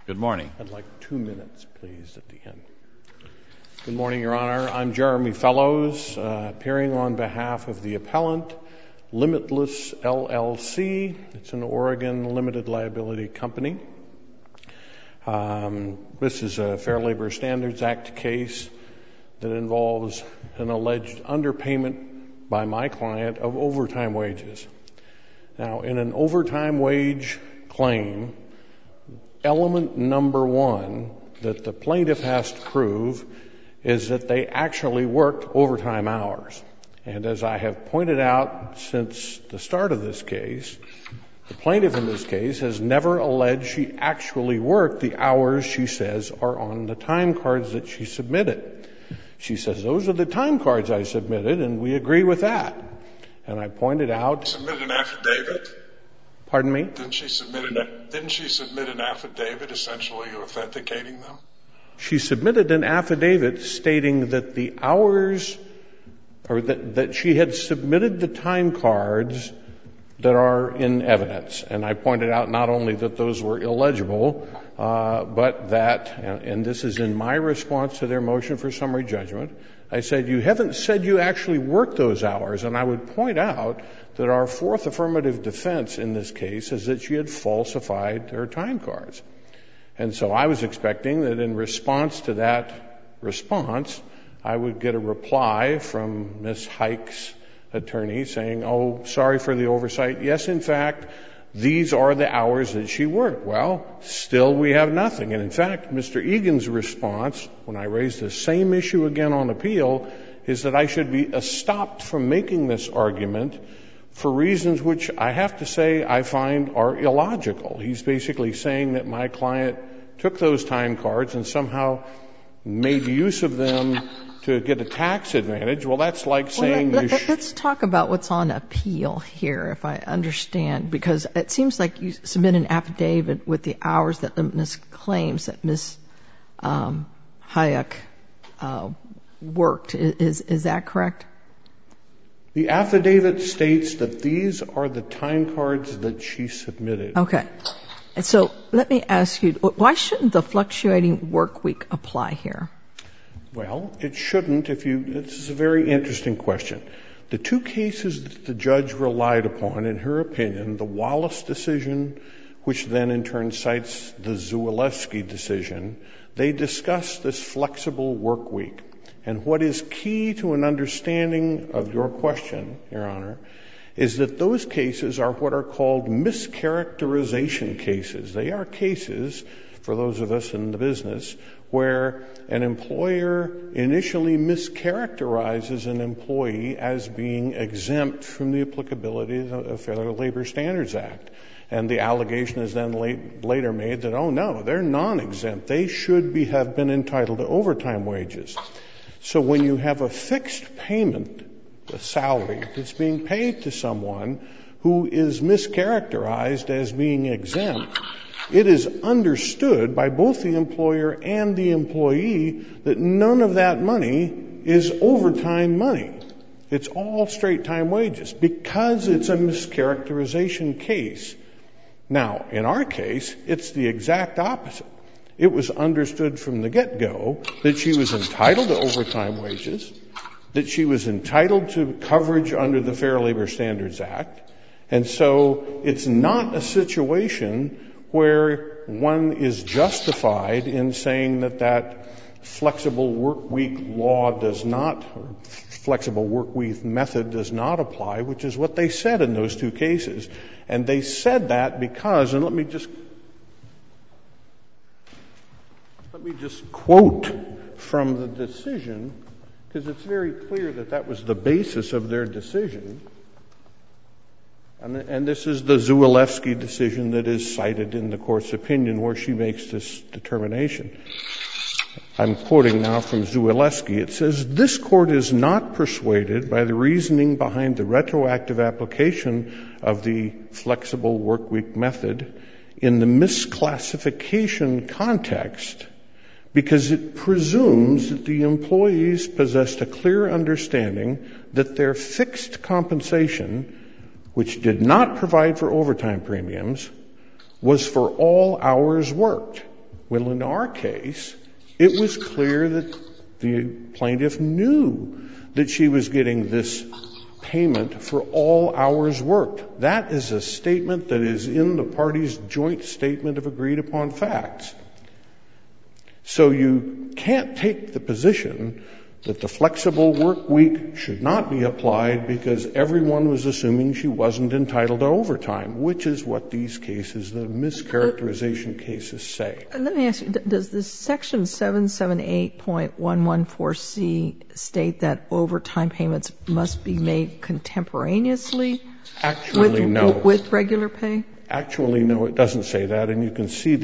Good morning. I'd like 2 minutes, please, at the end. Good morning, Your Honor. I'm Jeremy Fellows, appearing on behalf of the appellant, Limitless LLC. It's an Oregon limited liability company. This is a Fair Labor Standards Act case that involves an alleged underpayment by my client of overtime wages. Now, in an overtime wage claim, element number one that the plaintiff has to prove is that they actually worked overtime hours. And as I have pointed out since the start of this case, the plaintiff in this case has never alleged she actually worked the hours she says are on the time cards that she submitted. She says, those are the time cards I submitted, and we agree with that. And I pointed out... Submitted an affidavit? Pardon me? Didn't she submit an affidavit essentially authenticating them? She submitted an affidavit stating that the hours, or that she had submitted the time cards that are in evidence. And I pointed out not only that those were illegible, but that, and this is in my response to their motion for summary judgment, I said, you haven't said you actually worked those hours. And I would point out that our fourth affirmative defense in this case is that she had falsified her time cards. And so I was expecting that in response to that response, I would get a reply from Ms. Hike's attorney saying, oh, sorry for the oversight. Yes, in fact, these are the hours that she worked. Well, still we have nothing. And in fact, Mr. Egan's response, when I raised the same issue again on appeal, is that I should be stopped from making this argument for reasons which I have to say I find are illogical. He's basically saying that my client took those time cards and somehow made use of them to get a tax advantage. Well, that's like saying... Let's talk about what's on appeal here, if I understand, because it seems like you submit an affidavit with the hours that Ms. claims that Ms. Hayek worked. Is that correct? The affidavit states that these are the time cards that she submitted. Okay. And so let me ask you, why shouldn't the fluctuating work week apply here? Well, it shouldn't this is a very interesting question. The two cases that the judge relied upon, in her opinion, the Wallace decision, which then in turn cites the Zwoleski decision, they discuss this flexible work week. And what is key to an understanding of your question, Your Honor, is that those cases are what are called mischaracterization cases. They are cases, for those of us in the business, where an employer initially mischaracterizes an employee as being exempt from the applicability of the Fair Labor Standards Act. And the allegation is then later made that, oh no, they're non-exempt. They should have been entitled to overtime wages. So when you have a fixed payment, a salary that's being paid to someone who is mischaracterized as being exempt, it is understood by both the employer and the employee that none of that money is overtime money. It's all straight time wages because it's a mischaracterization case. Now, in our case, it's the exact opposite. It was understood from the get-go that she was entitled to overtime wages, that she was entitled to coverage under the Fair Labor Standards Act, and so it's not a situation where one is justified in saying that flexible work week law does not, or flexible work week method does not apply, which is what they said in those two cases. And they said that because, and let me just quote from the decision, because it's very clear that that was the basis of their decision. And this is the Zwoleski decision that is cited in the court's opinion where she makes this determination. I'm quoting now from Zwoleski. It says, "This court is not persuaded by the reasoning behind the retroactive application of the flexible work week method in the misclassification context because it presumes that the employees possessed a clear understanding that their fixed compensation, which did not provide for overtime premiums, was for all hours worked, Well, in our case, it was clear that the plaintiff knew that she was getting this payment for all hours worked. That is a statement that is in the parties' joint statement of agreed upon facts. So you can't take the position that the flexible work week should not be applied because everyone was assuming she wasn't entitled to overtime, which is what these cases, the mischaracterization cases, say. Let me ask you, does this section 778.114C state that overtime payments must be made contemporaneously with regular pay? Actually, no, it doesn't say that. And you can see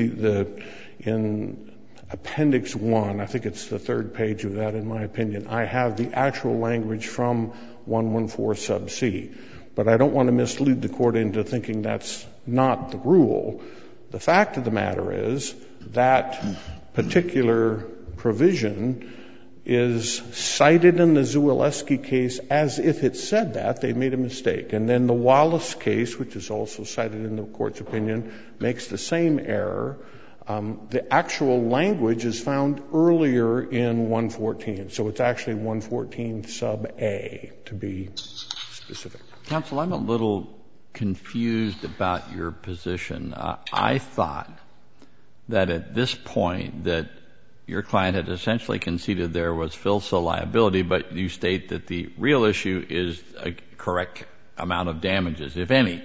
in Appendix 1, I think it's the third page of that, in my opinion, I have the actual language from 114 sub C. But I don't want to mislead the court into thinking that's not the rule. The fact of the matter is that particular provision is cited in the Zuleski case as if it said that. They made a mistake. And then the Wallace case, which is also cited in the court's opinion, makes the same error. The actual language is found earlier in 114. So it's actually 114 sub A, to be specific. Counsel, I'm a little confused about your position. I thought that at this point that your client had essentially conceded there was FILSA liability, but you state that the real issue is a correct amount of damages, if any.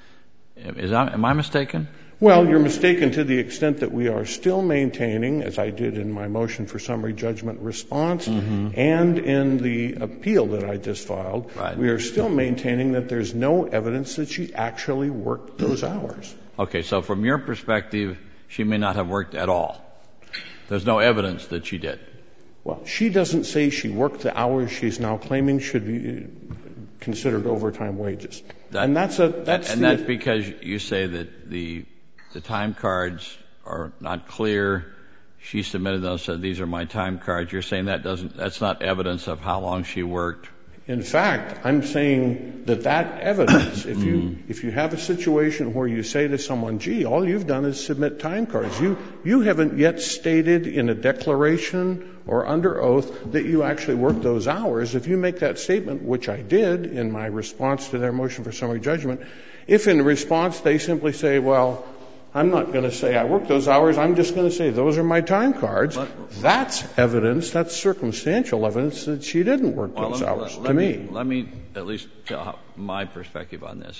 Am I mistaken? Well, you're mistaken to the extent that we are still maintaining, as I did in my motion for summary judgment response and in the appeal that I just filed, we are still maintaining that there's no evidence that she actually worked those hours. Okay, so from your perspective, she may not have worked at all. There's no evidence that she did. Well, she doesn't say she worked the hours she's now claiming should be considered overtime wages. And that's because you say that the time cards are not clear. She submitted those, said these are my time cards. You're saying that's not evidence of how long she worked? In fact, I'm saying that evidence, if you have a situation where you say to someone, gee, all you've done is submit time cards. You haven't yet stated in a declaration or under oath that you actually worked those hours. If you make that statement, which I did in my response to their motion for summary judgment, if in response they simply say, well, I'm not going to say I worked those hours, I'm just going to say those are my time cards, that's evidence, that's circumstantial evidence that she didn't work those hours to me. Let me at least tell my perspective on this.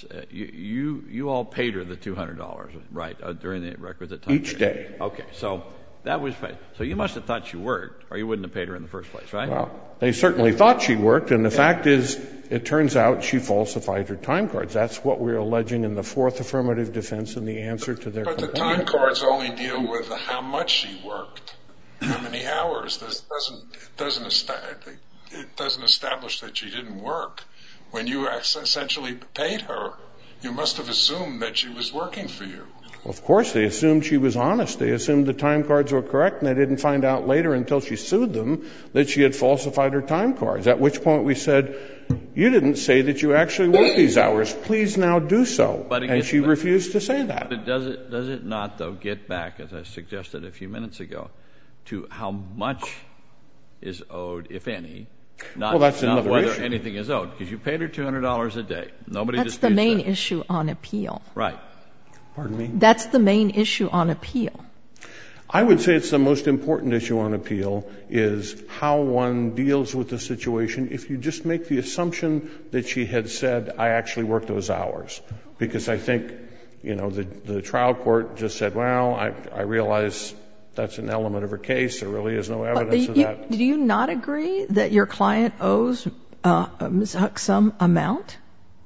You all paid her the $200, right, during the requisite time Each day. Okay, so that was paid. So you must have thought she worked, or you wouldn't have paid her in the first place, right? Well, they certainly thought she worked, and the fact is, it turns out she falsified her time cards. That's what we're alleging in the fourth affirmative defense in the answer to their complaint. But the time cards only deal with how much she worked, how many hours. It doesn't establish that she didn't work. When you essentially paid her, you must have assumed that she was working for you. Of course, they assumed she was honest. They assumed the time cards were correct, and they didn't find out later until she sued them that she had falsified her time cards, at which point we said, you didn't say that you actually worked these hours. Please now do so. And she refused to say that. But does it not, though, get back, as I suggested a few minutes ago, to how much is owed, if any, not whether anything is owed? Because you paid her $200 a day. Nobody disputes that. That's the main issue on appeal. Right. Pardon me? That's the main issue on appeal. I would say it's the most important issue on appeal is how one deals with the situation if you just make the assumption that she had said, I actually worked those hours. Because I think, the trial court just said, well, I realize that's an element of her case. There really is no evidence of that. Do you not agree that your client owes Ms. Huck some amount?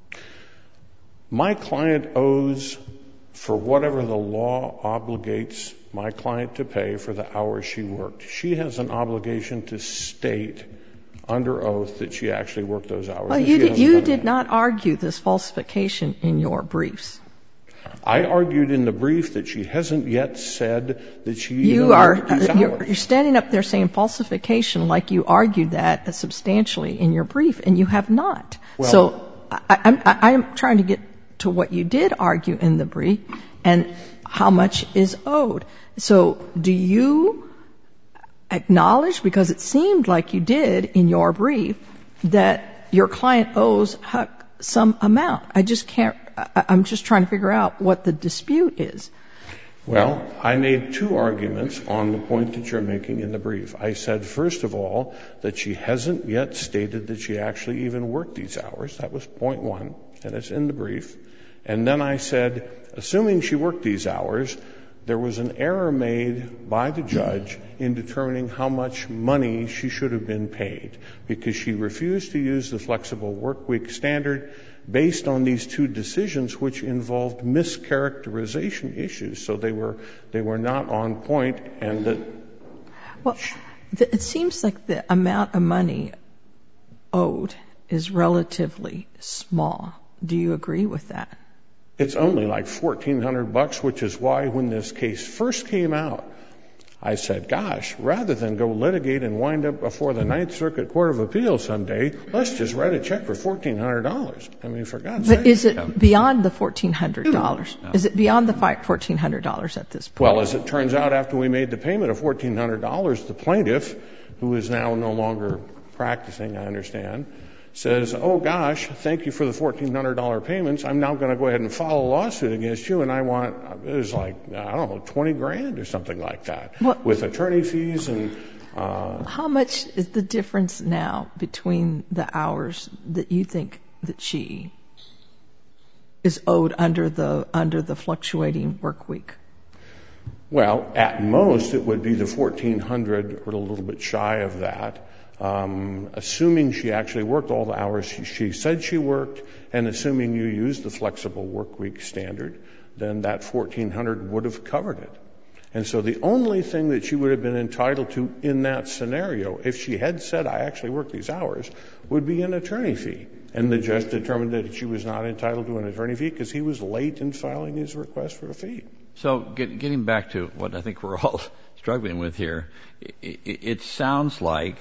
My client owes, for whatever the law obligates my client to pay for the hours she worked. She has an obligation to state under oath that she actually worked those hours. Well, you did not argue this falsification in your briefs. I argued in the brief that she hasn't yet said that she even worked these hours. You're standing up there saying falsification like you argued that substantially in your brief, and you have not. Well, so I'm trying to get to what you did argue in the brief, and how much is owed. So do you acknowledge, because it seemed like you did in your brief, that your client owes Huck some amount? I'm just trying to figure out what the dispute is. Well, I made two arguments on the point that you're making in the brief. I said, first of all, that she hasn't yet stated that she actually even worked these hours. That was point one, and it's in the brief. And then I said, assuming she worked these hours, there was an error made by the judge in determining how much money she should have been paid, because she refused to use the flexible work week standard based on these two decisions, which involved mischaracterization issues. So they were not on point. And well, it seems like the amount of money owed is relatively small. Do you agree with that? It's only like $1,400, which is why when this case first came out, I said, gosh, rather than go litigate and wind up before the Ninth Circuit Court of Appeals someday, let's just write a check for $1,400. I mean, for God's sake. But is it beyond the $1,400? No. Is it beyond the $1,400 at this point? Well, as it turns out, after we made the payment of $1,400, the plaintiff, who is now no longer practicing, I understand, says, oh, gosh, thank you for the $1,400 payments. I'm now going to go ahead and file a lawsuit against you, and I want, it was like, I don't know, $20,000 or something like that, with attorney fees and... How much is the difference now between the hours that you think that she is owed under the fluctuating work week? Well, at most, it would be the $1,400 or a little bit shy of that. Assuming she actually worked all the hours she said she worked, and assuming you used the flexible work week standard, then that $1,400 would have covered it. And so the only thing that she would have been entitled to in that scenario, if she had said, I actually worked these hours, would be an attorney fee. And the judge determined that she was not entitled to an attorney fee because he was late in filing his request for a fee. So getting back to what I think we're all struggling with here, it sounds like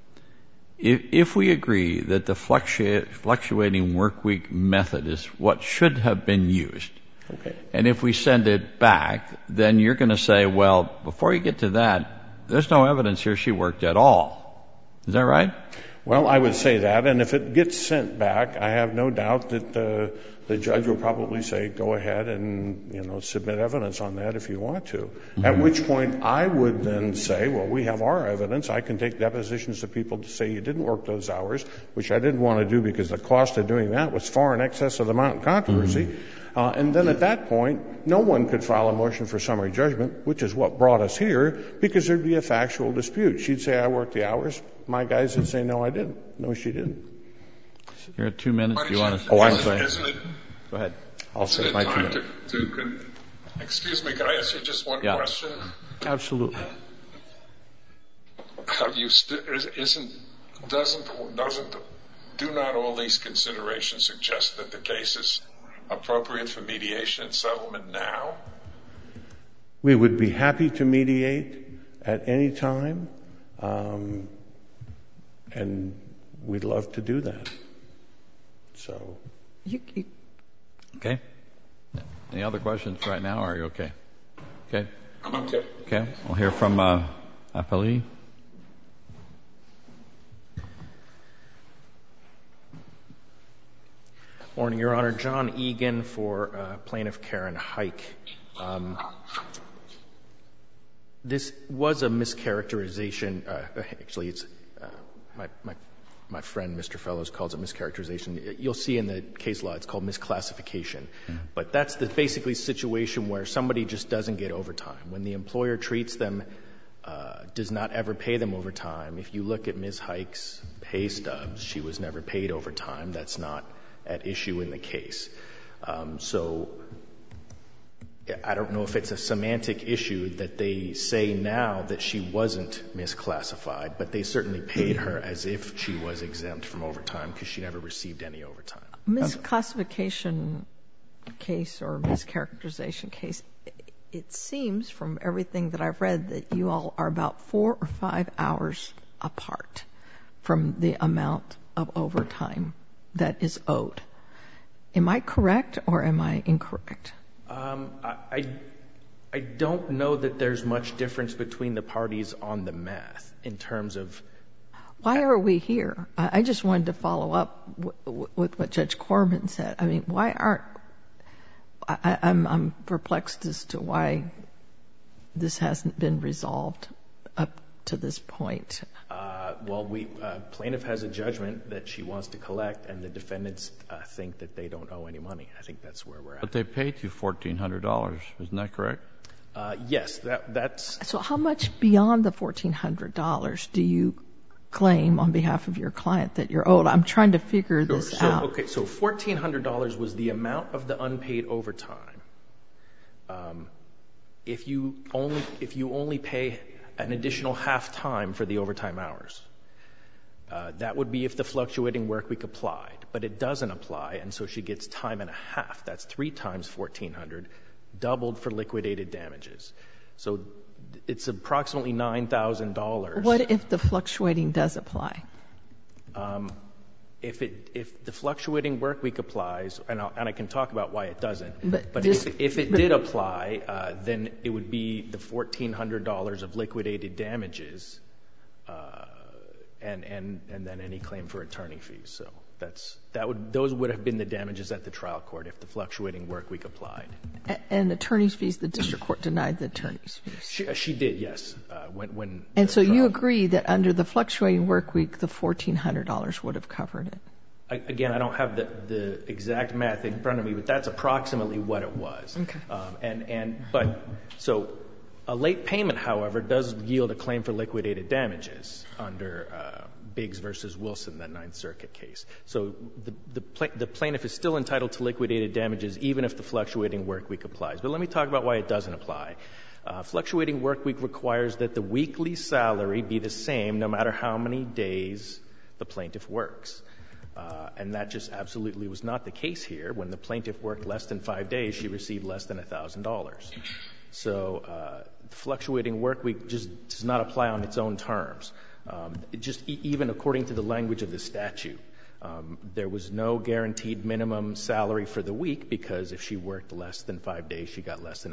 if we agree that the fluctuating work week method is what should have been used, okay, and if we send it back, then you're going to say, well, before you get to that, there's no evidence here she worked at all. Is that right? Well, I would say that, and if it gets sent back, I have no doubt that the judge will probably say, go ahead and, submit evidence on that if you want to. Mm-hmm. At which point I would then say, well, we have our evidence. I can take depositions of people to say you didn't work those hours, which I didn't want to do because the cost of doing that was far in excess of the amount in controversy. Mm-hmm. And then at that point, no one could file a motion for summary judgment, which is what brought us here, because there'd be a factual dispute. She'd say, I worked the hours. My guys would say, no, I didn't. No, she didn't. You're at 2 minutes. Do you want to? Oh, I'm sorry. Go ahead. I'll say my 2 minutes. Excuse me, can I ask you just one question? Absolutely. Do not all these considerations suggest that the case is appropriate for mediation and settlement now? We would be happy to mediate at any time, and we'd love to do that. So. Okay. Any other questions right now, or are you okay? Okay. I'm okay. Okay. We'll hear from Appali. Morning, Your Honor. John Egan for Plaintiff Karen Hike. This was a mischaracterization. Actually, it's my friend, Mr. Fellows, calls it mischaracterization. You'll see in the case law it's called misclassification. Mm-hmm. But that's basically a situation where somebody just doesn't get overtime. When the employer treats them, does not ever pay them overtime. If you look at Ms. Hike's pay stubs, she was never paid overtime. That's not at issue in the case. So I don't know if it's a semantic issue that they say now that she wasn't misclassified, but they certainly paid her as if she was exempt from overtime because she never received any overtime. Misclassification case or mischaracterization case, it seems from everything that I've read that you all are about 4 or 5 hours apart from the amount of overtime that is owed. Am I correct or am I incorrect? I don't know that there's much difference between the parties on the math in terms of... Why are we here? I just wanted to follow up with what Judge Corman said. I mean, why aren't... I'm perplexed as to why this hasn't been resolved up to this point. Well, plaintiff has a judgment that she wants to collect, and the defendants think that they don't owe any money. I think that's where we're at. But they paid you $1,400. Isn't that correct? Yes, that's... So how much beyond the $1,400 do you claim on behalf of your client that you're owed? I'm trying to figure this out. Okay, so $1,400 was the amount of the unpaid overtime. If you only pay an additional half time for the overtime hours, that would be if the fluctuating work week applied, but it doesn't apply, and so she gets time and a half. That's 3 times $1,400, doubled for liquidated damages. So it's approximately $9,000. What if the fluctuating does apply? If the fluctuating work week applies, and I can talk about why it doesn't, but if it did apply, then it would be the $1,400 of liquidated damages, and then any claim for attorney fees. So those would have been the damages at the trial court if the fluctuating work week applied. And attorney's fees, the district court denied the attorney's fees. She did, yes. And so you agree that under the fluctuating work week, the $1,400 would have covered it? Again, I don't have the exact math in front of me, but that's approximately what it was. Okay. So a late payment, however, does yield a claim for liquidated damages under Biggs versus Wilson, that Ninth Circuit case. So the plaintiff is still entitled to liquidated damages even if the fluctuating work week applies. But let me talk about why it doesn't apply. Fluctuating work week requires that the weekly salary be the same no matter how many days the plaintiff works. And that just absolutely was not the case here. When the plaintiff worked less than 5 days, she received less than $1,000. So the fluctuating work week just does not apply on its own terms. Even according to the language of the statute, there was no guaranteed minimum salary for the week because if she worked less than 5 days, she got less than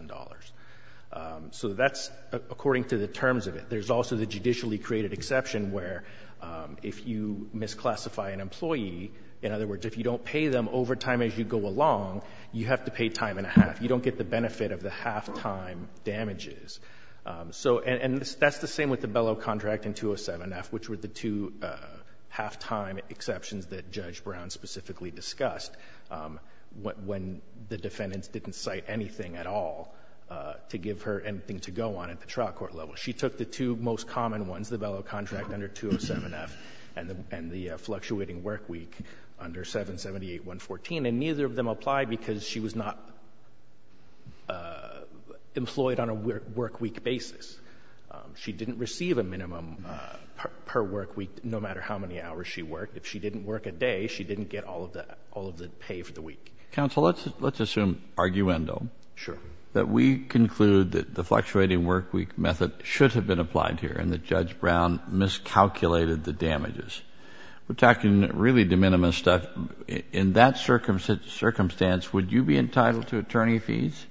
$1,000. So that's according to the terms of it. There's also the judicially created exception where if you misclassify an employee, in other words, if you don't pay them overtime as you go along, you have to pay time and a half. You don't get the benefit of the half-time damages. That's the same with the Bellow contract and 207F, which were the two half-time exceptions that Judge Brown specifically discussed when the defendants didn't cite anything at all to give her anything to go on at the trial court level. She took the two most common ones, the Bellow contract under 207F and the fluctuating work week under 778-114, and neither of them applied because she was not employed on a work week basis. She didn't receive a minimum per work week no matter how many hours she worked. If she didn't work a day, she didn't get all of the pay for the week. Counsel, let's assume arguendo. Sure. That we conclude that the fluctuating work week method should have been applied here and that Judge Brown miscalculated the damages. We're talking really de minimis stuff. In that circumstance, would you be entitled to attorney fees?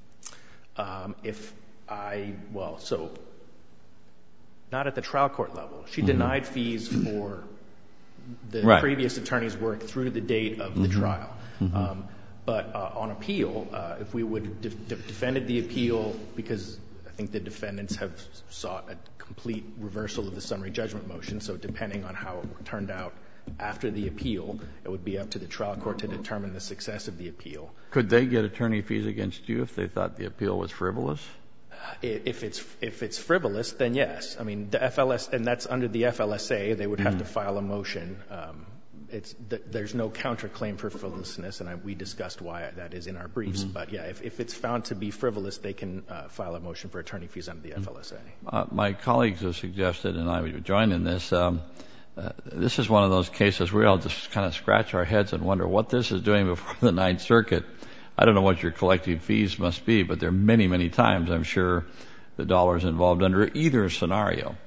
Not at the trial court level. She denied fees for the previous attorney's work through the date of the trial. But on appeal, if we would have defended the appeal, because I think the defendants have sought a complete reversal of the summary judgment motion, so depending on how it turned out after the appeal, it would be up to the trial court to determine the success of the appeal. Could they get attorney fees against you if they thought the appeal was frivolous? If it's frivolous, then yes. I mean, the FLS, and that's under the FLSA, they would have to file a motion. There's no counterclaim for frivolousness, and we discussed why that is in our briefs. But yeah, if it's found to be frivolous, they can file a motion for attorney fees under the FLSA. My colleagues have suggested, and I would join in this, this is one of those cases where we all just kind of scratch our heads and wonder what this is doing before the Ninth Circuit. I don't know what your collective fees must be, but there are many, many times, I'm sure, the dollars involved under either scenario.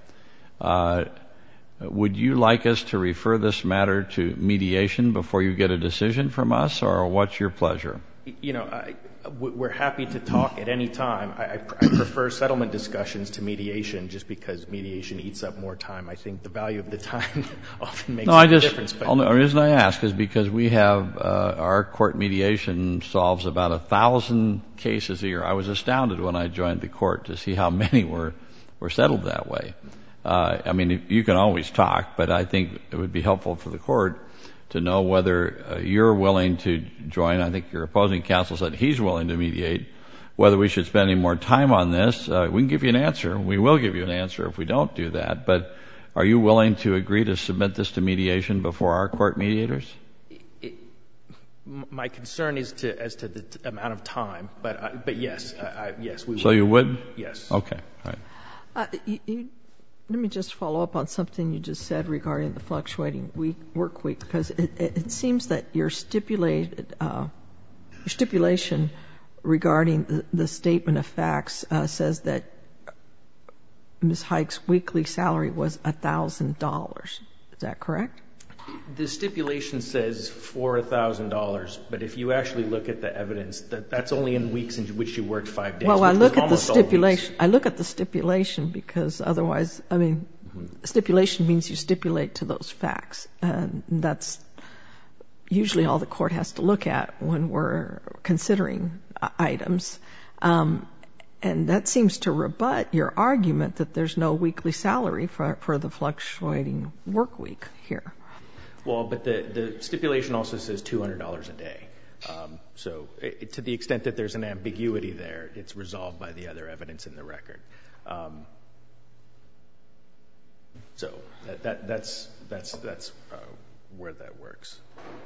Would you like us to refer this matter to mediation before you get a decision from us, or what's your pleasure? You know, We're happy to talk at any time. I prefer settlement discussions to mediation just because mediation eats up more time. I think the value of the time often makes a difference. The reason I ask is because we have our court mediation solves about 1,000 cases a year. I was astounded when I joined the court to see how many were settled that way. I mean, you can always talk, but I think it would be helpful for the court to know whether you're willing to join. I think your opposing counsel said he's willing to mediate. Whether we should spend any more time on this, we can give you an answer. We will give you an answer if we don't do that. But are you willing to agree to submit this to mediation before our court mediators? My concern is as to the amount of time, but yes, yes, we would. So you would? Yes. Okay. All right. Let me just follow up on something you just said regarding the fluctuating work week, because it seems that your stipulation regarding the statement of facts says that Ms. Hike's weekly salary was $1,000. Is that correct? The stipulation says for $1,000, but if you actually look at the evidence, that's only in weeks in which she worked 5 days. Well, I look at the stipulation. I look at the stipulation because otherwise, I mean, stipulation means you stipulate to those facts, and that's usually all the court has to look at when we're considering items. And that seems to rebut your argument that there's no weekly salary for the fluctuating work week here. Well, but the stipulation also says $200 a day. So to the extent that there's an ambiguity there, it's resolved by the other evidence in the record. So that's where that works.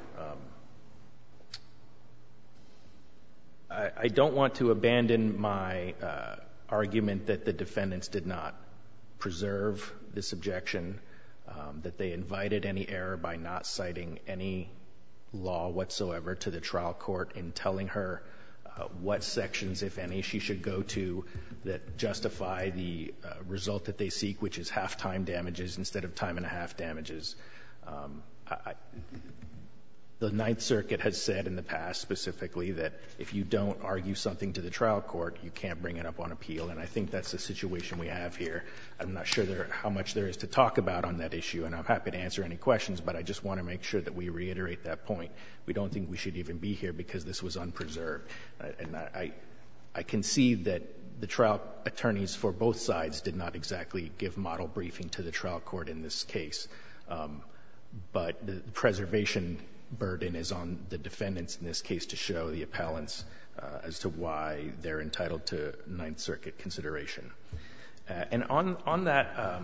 I don't want to abandon my argument that the defendants did not preserve this objection, that they invited any error by not citing any law whatsoever to the trial court in telling her what sections, if any, she should go to that justify the result that they seek, which is half-time damages instead of time-and-a-half damages. The Ninth Circuit has said in the past specifically that if you don't argue something to the trial court, you can't bring it up on appeal, and I think that's the situation we have here. I'm not sure how much there is to talk about on that issue, and I'm happy to answer any questions, but I just want to make sure that we reiterate that point. We don't think we should even be here because this was unpreserved. And I concede that the trial attorneys for both sides did not exactly give model briefing to the trial court in this case, but the preservation burden is on the defendants in this case to show the appellants as to why they're entitled to Ninth Circuit consideration. And on that,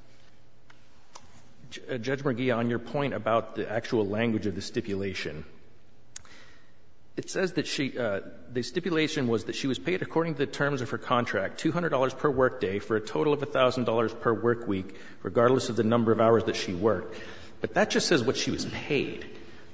Judge McGee, on your point about the actual language of the stipulation, it says that the stipulation was that she was paid according to the terms of her contract, $200 per workday for a total of $1,000 per work week, regardless of the number of hours that she worked. But that just says what she was paid.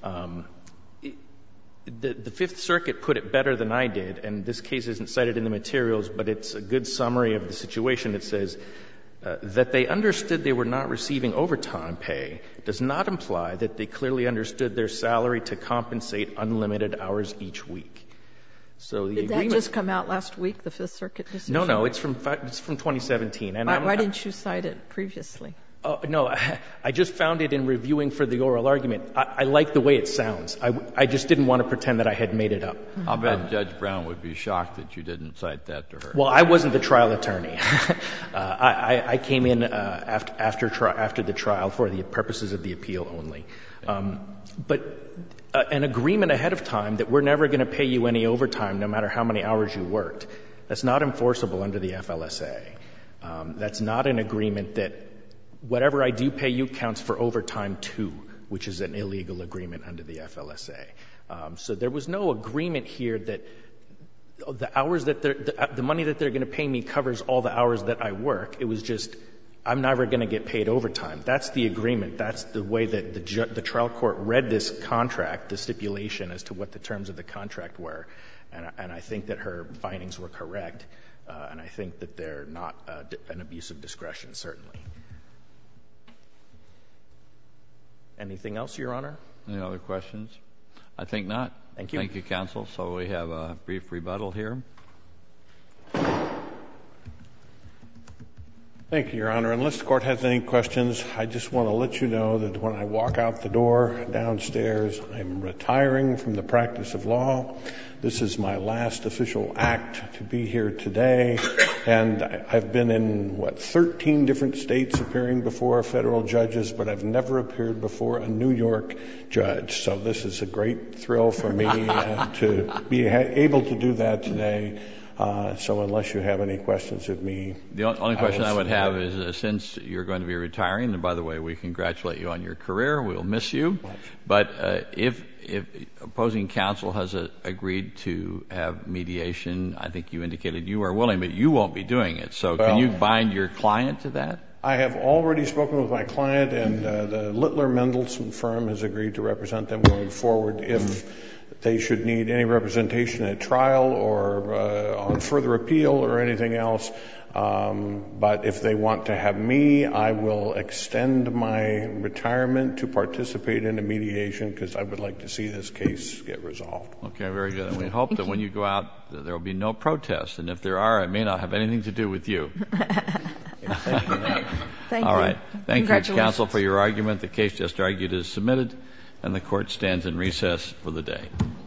The Fifth Circuit put it better than I did, and this case isn't cited in the materials, but it's a good summary of the situation. It says that they understood they were not receiving overtime pay does not imply that they clearly understood their salary to compensate unlimited hours each week. So the agreement... Did that just come out last week, the Fifth Circuit decision? No, it's from 2017. And why didn't you cite it previously? No, I just found it in reviewing for the oral argument. I like the way it sounds. I just didn't want to pretend that I had made it up. I'll bet Judge Brown would be shocked that you didn't cite that to her. Well, I wasn't the trial attorney. I came in after the trial for the purposes of the appeal only. But an agreement ahead of time that we're never going to pay you any overtime no matter how many hours you worked, that's not enforceable under the FLSA. That's not an agreement that whatever I do pay you counts for overtime too, which is an illegal agreement under the FLSA. So there was no agreement here that the hours that the money that they're going to pay me covers all the hours that I work. It was just I'm never going to get paid overtime. That's the agreement. That's the way that the trial court read this contract, the stipulation as to what the terms of the contract were. And I think that her findings were correct. And I think that they're not an abuse of discretion, certainly. Anything else, Your Honor? Any other questions? I think not. Thank you. Thank you, counsel. So we have a brief rebuttal here. Thank you, Your Honor. Unless the court has any questions, I just want to let you know that when I walk out the door downstairs, I'm retiring from the practice of law. This is my last official act to be here today, and I've been in, 13 different states appearing before federal judges, but I've never appeared before a New York judge. So this is a great thrill for me to be able to do that today. So unless you have any questions of me. The only question I would have is, since you're going to be retiring, and by the way, we congratulate you on your career. We'll miss you. But if opposing counsel has agreed to have mediation, I think you indicated you are willing, but you won't be doing it. So can you bind your client to that? I have already spoken with my client, and the Littler Mendelsohn firm has agreed to represent them going forward if they should need any representation at trial or on further appeal or anything else. But if they want to have me, I will extend my retirement to participate in a mediation because I would like to see this case get resolved. Okay, very good. And we hope that when you go out, that there will be no protests. And if there are, it may not have anything to do with you. Thank you. Thank All you. right. Thank you, counsel, for your argument. The case just argued is submitted, and the court stands in recess for the day.